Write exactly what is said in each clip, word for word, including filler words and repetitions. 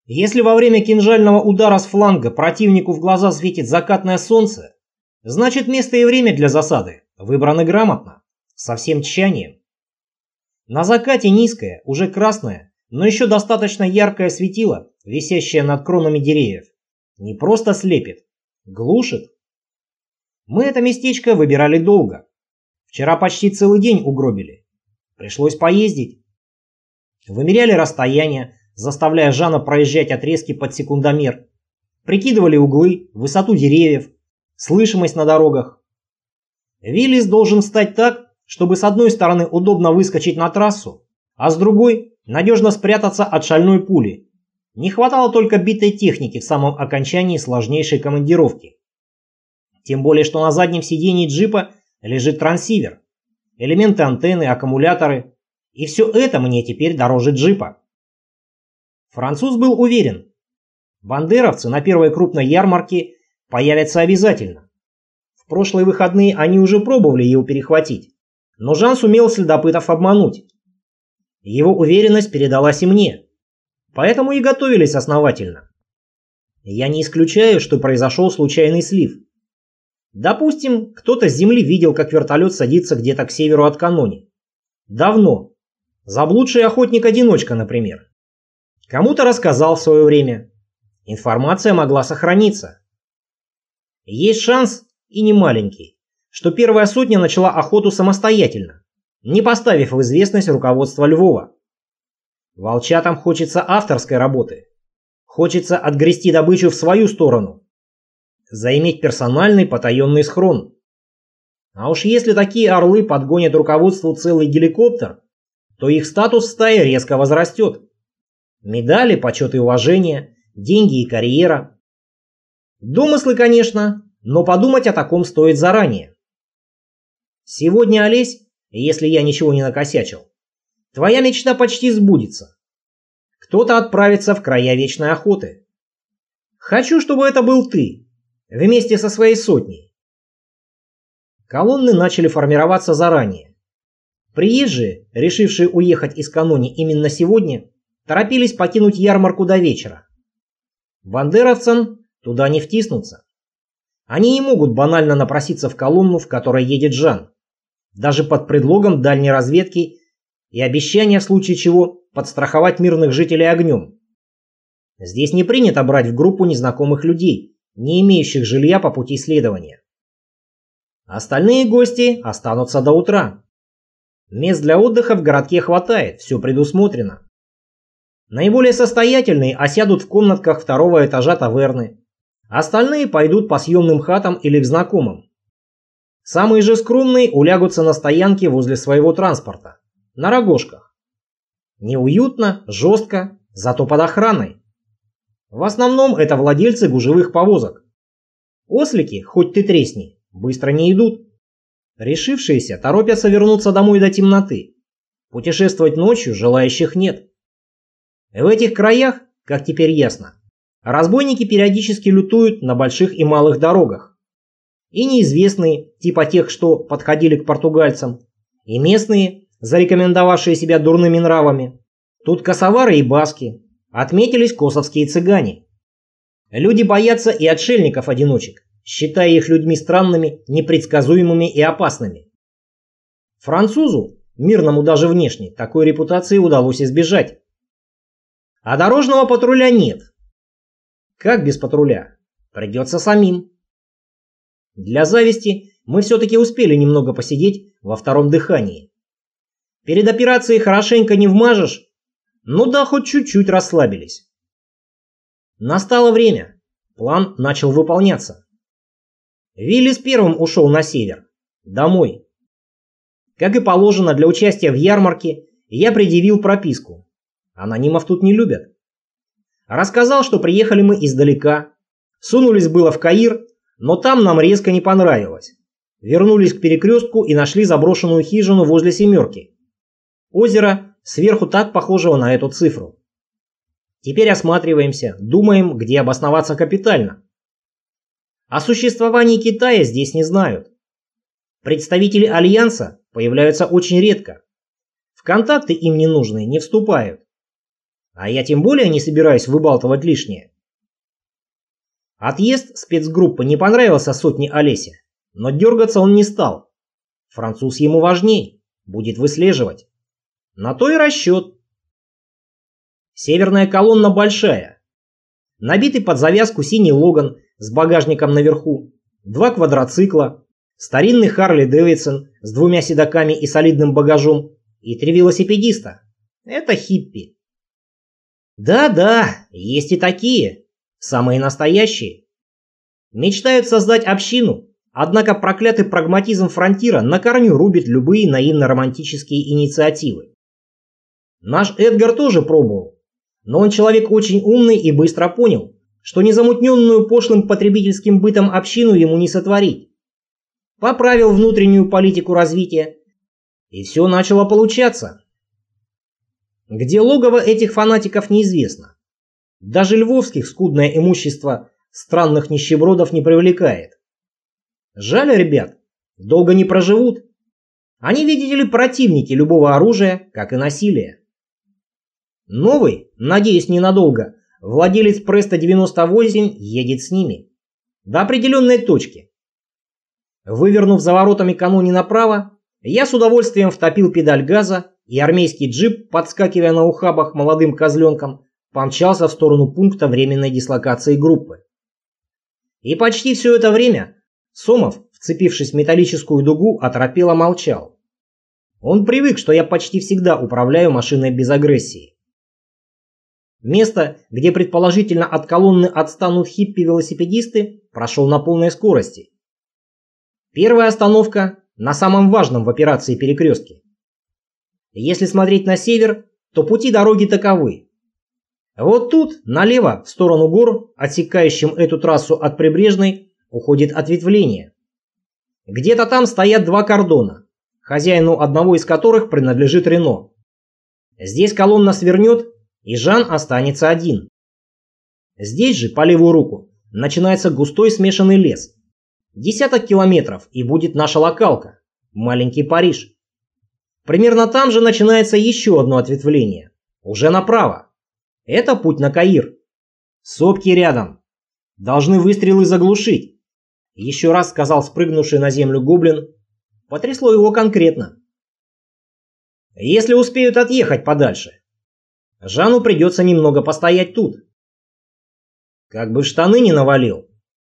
Если во время кинжального удара с фланга противнику в глаза светит закатное солнце, значит место и время для засады выбраны грамотно, со всем тщанием. На закате низкое, уже красное, но еще достаточно яркое светило, висящее над кронами деревьев, не просто слепит, глушит. Мы это местечко выбирали долго. Вчера почти целый день угробили. Пришлось поездить. Вымеряли расстояние, заставляя Жана проезжать отрезки под секундомер. Прикидывали углы, высоту деревьев, слышимость на дорогах. Виллис должен стать так, чтобы с одной стороны удобно выскочить на трассу, а с другой надежно спрятаться от шальной пули. Не хватало только битой техники в самом окончании сложнейшей командировки. Тем более, что на заднем сидении джипа лежит трансивер, элементы антенны, аккумуляторы, и все это мне теперь дороже джипа. Француз был уверен, бандеровцы на первой крупной ярмарке появятся обязательно. В прошлые выходные они уже пробовали его перехватить, но Жан сумел следопытов обмануть. Его уверенность передалась и мне, поэтому и готовились основательно. Я не исключаю, что произошел случайный слив. Допустим, кто-то с земли видел, как вертолет садится где-то к северу от Канони. Давно. Заблудший охотник-одиночка, например. Кому-то рассказал в свое время. Информация могла сохраниться. Есть шанс, и не маленький, что первая сотня начала охоту самостоятельно, не поставив в известность руководство Львова. Волчатам хочется авторской работы. Хочется отгрести добычу в свою сторону. Заиметь персональный потаенный схрон. А уж если такие орлы подгонят руководству целый геликоптер, то их статус в стае резко возрастет. Медали, почет и уважение, деньги и карьера. Домыслы, конечно, но подумать о таком стоит заранее. Сегодня, Олесь, если я ничего не накосячил, твоя мечта почти сбудется. Кто-то отправится в края вечной охоты. Хочу, чтобы это был ты, вместе со своей сотней. Колонны начали формироваться заранее. Приезжие, решившие уехать из Канони именно сегодня, торопились покинуть ярмарку до вечера. Бандеровцам туда не втиснуться. Они не могут банально напроситься в колонну, в которой едет Жан, даже под предлогом дальней разведки и обещания в случае чего подстраховать мирных жителей огнем. Здесь не принято брать в группу незнакомых людей, не имеющих жилья по пути следования. Остальные гости останутся до утра. Мест для отдыха в городке хватает, все предусмотрено. Наиболее состоятельные осядут в комнатках второго этажа таверны. Остальные пойдут по съемным хатам или к знакомым. Самые же скромные улягутся на стоянке возле своего транспорта, на рогожках. Неуютно, жестко, зато под охраной. В основном это владельцы гужевых повозок. Ослики, хоть ты тресни, быстро не идут. Решившиеся торопятся вернуться домой до темноты. Путешествовать ночью желающих нет. В этих краях, как теперь ясно, разбойники периодически лютуют на больших и малых дорогах. И неизвестные, типа тех, что подходили к португальцам, и местные, зарекомендовавшие себя дурными нравами. Тут косовары и баски, отметились косовские цыгане. Люди боятся и отшельников-одиночек, считая их людьми странными, непредсказуемыми и опасными. Французу, мирному даже внешне, такой репутации удалось избежать. А дорожного патруля нет. Как без патруля? Придется самим. Для зависти мы все-таки успели немного посидеть во втором дыхании. Перед операцией хорошенько не вмажешь, ну да, хоть чуть-чуть расслабились. Настало время. План начал выполняться. Виллис первым ушел на север. Домой. Как и положено для участия в ярмарке, я предъявил прописку. Анонимов тут не любят. Рассказал, что приехали мы издалека. Сунулись было в Каир, но там нам резко не понравилось. Вернулись к перекрестку и нашли заброшенную хижину возле «семерки». Озеро сверху так похожего на эту цифру. Теперь осматриваемся, думаем, где обосноваться капитально. О существовании Китая здесь не знают. Представители Альянса появляются очень редко. В контакты им ненужные не вступают. А я тем более не собираюсь выбалтывать лишнее. Отъезд спецгруппы не понравился сотне Олесе, но дергаться он не стал. Француз ему важней, будет выслеживать. На то и расчет. Северная колонна большая. Набитый под завязку синий Логан с багажником наверху, два квадроцикла, старинный Харли Дэвидсон с двумя седаками и солидным багажом и три велосипедиста. Это хиппи. Да-да, есть и такие, самые настоящие. Мечтают создать общину, однако проклятый прагматизм фронтира на корню рубит любые наивно-романтические инициативы. Наш Эдгар тоже пробовал, но он человек очень умный и быстро понял, что незамутненную пошлым потребительским бытом общину ему не сотворить. Поправил внутреннюю политику развития, и все начало получаться. Где логово этих фанатиков, неизвестно. Даже львовских скудное имущество странных нищебродов не привлекает. Жаль ребят, долго не проживут. Они, видите ли, противники любого оружия, как и насилия. Новый, надеюсь, ненадолго, владелец Преста девяносто восемь едет с ними. До определенной точки. Вывернув за воротами каноне направо, я с удовольствием втопил педаль газа, и армейский джип, подскакивая на ухабах молодым козленком, помчался в сторону пункта временной дислокации группы. И почти все это время Сомов, вцепившись в металлическую дугу, оторопело молчал. Он привык, что я почти всегда управляю машиной без агрессии. Место, где предположительно от колонны отстанут хиппи-велосипедисты, прошел на полной скорости. Первая остановка на самом важном в операции перекрестке. Если смотреть на север, то пути дороги таковы. Вот тут, налево, в сторону гор, отсекающим эту трассу от прибрежной, уходит ответвление. Где-то там стоят два кордона, хозяину одного из которых принадлежит Рено. Здесь колонна свернет, и Жан останется один. Здесь же, по левую руку, начинается густой смешанный лес. Десяток километров, и будет наша локалка, маленький Париж. Примерно там же начинается еще одно ответвление, уже направо. Это путь на Каир. Сопки рядом. Должны выстрелы заглушить. Еще раз сказал спрыгнувший на землю гоблин. Потрясло его конкретно. Если успеют отъехать подальше. Жану придется немного постоять тут. Как бы штаны не навалил.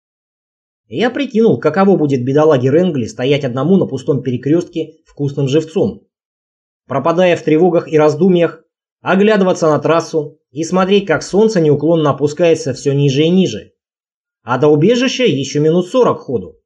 Я прикинул, каково будет бедолаге Ренгли стоять одному на пустом перекрестке вкусным живцом, пропадая в тревогах и раздумьях, оглядываться на трассу и смотреть, как солнце неуклонно опускается все ниже и ниже. А до убежища еще минут сорок ходу.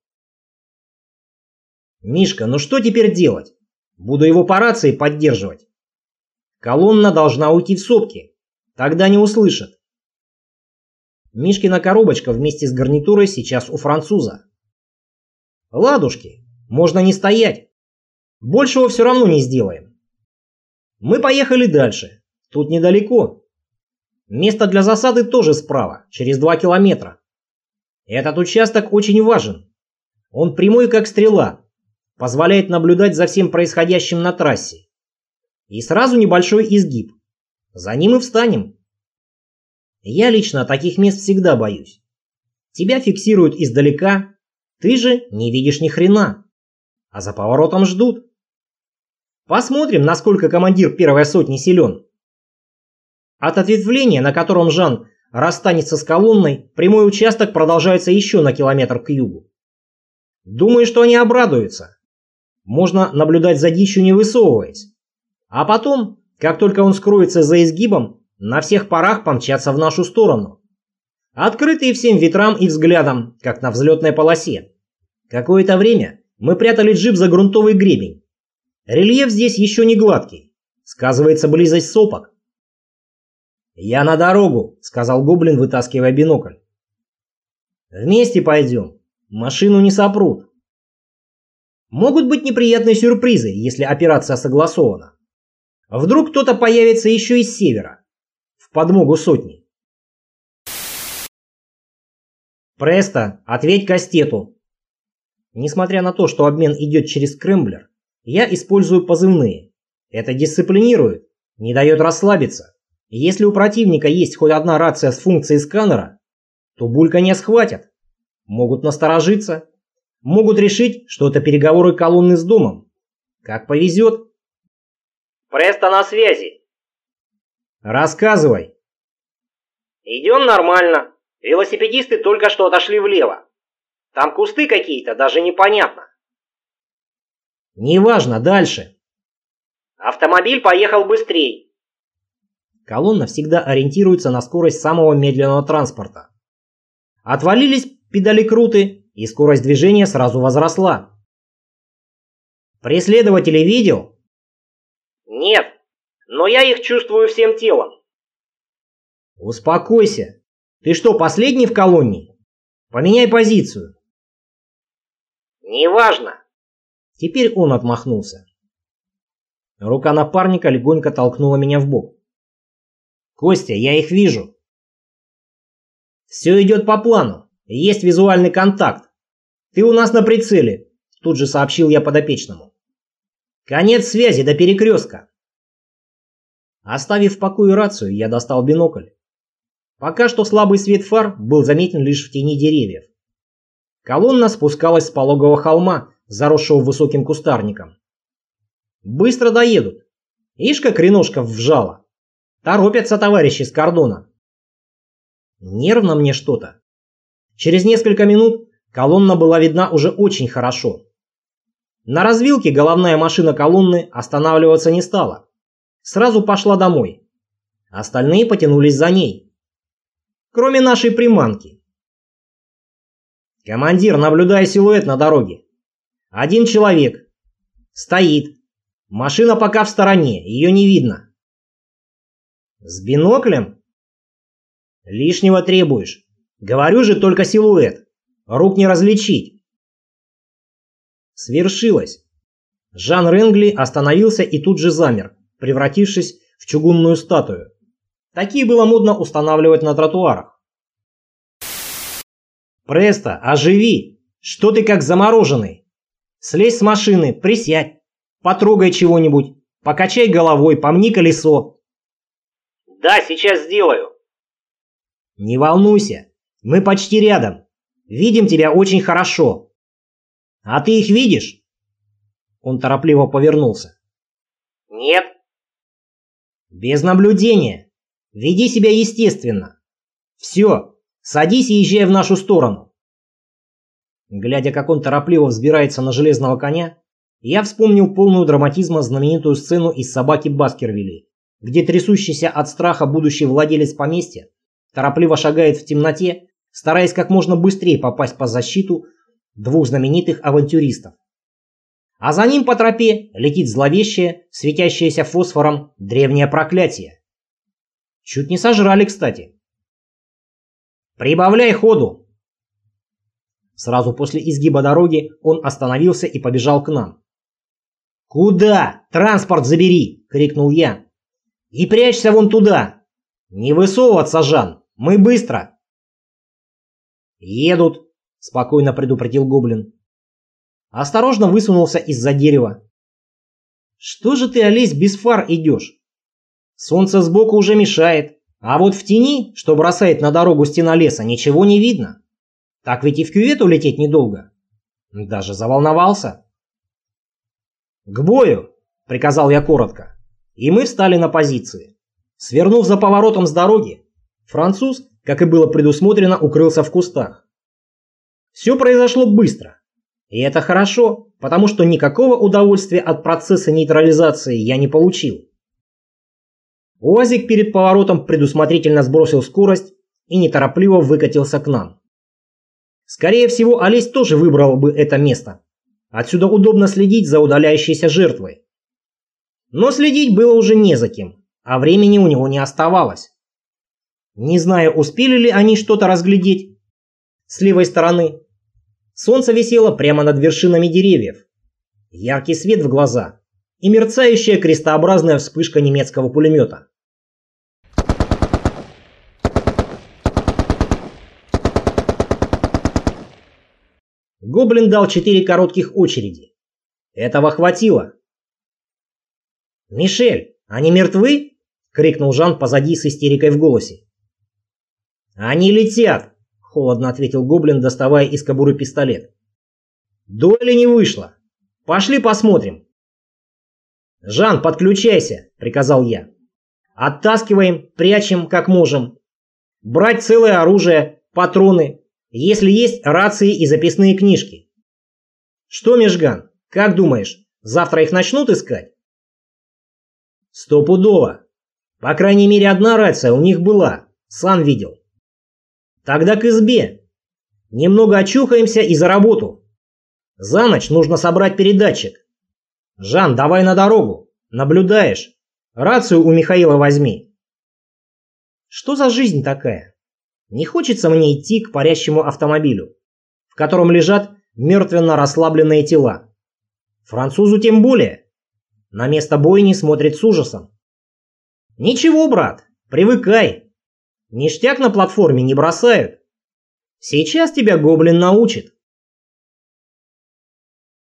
Мишка, ну что теперь делать? Буду его по рации поддерживать. Колонна должна уйти в сопки. Тогда не услышат. Мишкина коробочка вместе с гарнитурой сейчас у француза. Ладушки, можно не стоять. Большего все равно не сделаем. Мы поехали дальше. Тут недалеко. Место для засады тоже справа, через два километра. Этот участок очень важен. Он прямой как стрела, позволяет наблюдать за всем происходящим на трассе. И сразу небольшой изгиб. За ним и встанем. Я лично таких мест всегда боюсь. Тебя фиксируют издалека, ты же не видишь ни хрена. А за поворотом ждут. Посмотрим, насколько командир первой сотни силен. От ответвления, на котором Жан расстанется с колонной, прямой участок продолжается еще на километр к югу. Думаю, что они обрадуются. Можно наблюдать за дичью, не высовываясь. А потом, как только он скроется за изгибом, на всех парах помчаться в нашу сторону. Открытые всем ветрам и взглядам, как на взлетной полосе. Какое-то время мы прятали джип за грунтовый гребень. Рельеф здесь еще не гладкий. Сказывается близость сопок. «Я на дорогу», — сказал гоблин, вытаскивая бинокль. «Вместе пойдем. Машину не сопрут». Могут быть неприятные сюрпризы, если операция согласована. Вдруг кто-то появится еще из севера. В подмогу сотни. «Престо, ответь Кастету». Несмотря на то, что обмен идет через скрэмблер, я использую позывные. Это дисциплинирует, не дает расслабиться Если у противника есть хоть одна рация с функцией сканера, то бульканье схватят. Могут насторожиться. Могут решить, что это переговоры колонны с домом. Как повезет. Престо на связи. Рассказывай. Идем нормально. Велосипедисты только что отошли влево. Там кусты какие-то, даже непонятно. Неважно, дальше. Автомобиль поехал быстрее. Колонна всегда ориентируется на скорость самого медленного транспорта. Отвалились педали круты, и скорость движения сразу возросла. Преследователей видел? Нет, но я их чувствую всем телом. Успокойся. Ты что, последний в колонне? Поменяй позицию. Неважно. Теперь он отмахнулся. Рука напарника легонько толкнула меня в бок. Костя, я их вижу. Все идет по плану. Есть визуальный контакт. Ты у нас на прицеле, тут же сообщил я подопечному. Конец связи до перекрестка. Оставив в покое рацию, я достал бинокль. Пока что слабый свет фар был заметен лишь в тени деревьев. Колонна спускалась с пологого холма, заросшего высоким кустарником. Быстро доедут. Ишь, как реношка вжала. Торопятся товарищи с кордона. Нервно мне что-то. Через несколько минут колонна была видна уже очень хорошо. На развилке головная машина колонны останавливаться не стала. Сразу пошла домой. Остальные потянулись за ней. Кроме нашей приманки. Командир, наблюдая силуэт на дороге. Один человек. Стоит. Машина пока в стороне, ее не видно. С биноклем? Лишнего требуешь. Говорю же, только силуэт. Рук не различить. Свершилось. Жан Ренгли остановился и тут же замер, превратившись в чугунную статую. Такие было модно устанавливать на тротуарах. Престо, оживи! Что ты как замороженный? Слезь с машины, присядь, потрогай чего-нибудь, покачай головой, помни колесо. Да, сейчас сделаю. Не волнуйся, мы почти рядом. Видим тебя очень хорошо. А ты их видишь? Он торопливо повернулся. Нет. Без наблюдения. Веди себя естественно. Все, садись и езжай в нашу сторону. Глядя, как он торопливо взбирается на железного коня, я вспомнил полную драматизма знаменитую сцену из «Собаки Баскервилей», где трясущийся от страха будущий владелец поместья торопливо шагает в темноте, стараясь как можно быстрее попасть под защиту двух знаменитых авантюристов. А за ним по тропе летит зловещее, светящееся фосфором древнее проклятие. Чуть не сожрали, кстати. «Прибавляй ходу!» Сразу после изгиба дороги он остановился и побежал к нам. «Куда? Транспорт забери!» — крикнул я. «И прячься вон туда! Не высовываться, Жан! Мы быстро!» «Едут!» — спокойно предупредил гоблин. Осторожно высунулся из-за дерева. «Что же ты, Олесь, без фар идешь? Солнце сбоку уже мешает, а вот в тени, что бросает на дорогу стена леса, ничего не видно. Так ведь и в кювет улететь недолго». Даже заволновался. «К бою!» — приказал я коротко, и мы встали на позиции. Свернув за поворотом с дороги, француз, как и было предусмотрено, укрылся в кустах. Все произошло быстро. И это хорошо, потому что никакого удовольствия от процесса нейтрализации я не получил. УАЗик перед поворотом предусмотрительно сбросил скорость и неторопливо выкатился к нам. Скорее всего, Олесь тоже выбрал бы это место. Отсюда удобно следить за удаляющейся жертвой. Но следить было уже не за кем, а времени у него не оставалось. Не знаю, успели ли они что-то разглядеть с левой стороны. Солнце висело прямо над вершинами деревьев. Яркий свет в глаза и мерцающая крестообразная вспышка немецкого пулемета. Гоблин дал четыре коротких очереди. Этого хватило. «Мишель, они мертвы?» — крикнул Жан позади с истерикой в голосе. «Они летят!» — холодно ответил гоблин, доставая из кобуры пистолет. «Дуэли не вышло. Пошли посмотрим». «Жан, подключайся!» — приказал я. «Оттаскиваем, прячем как можем. Брать целое оружие, патроны, если есть рации и записные книжки. Что, Межган, как думаешь, завтра их начнут искать?» «Стопудово. По крайней мере, одна рация у них была, сам видел». «Тогда к избе. Немного очухаемся и за работу. За ночь нужно собрать передатчик. Жан, давай на дорогу. Наблюдаешь. Рацию у Михаила возьми». Что за жизнь такая? Не хочется мне идти к парящему автомобилю, в котором лежат мертвенно расслабленные тела. Французу тем более. На место бойни смотрит с ужасом. «Ничего, брат, привыкай. Ништяк на платформе не бросают. Сейчас тебя гоблин научит».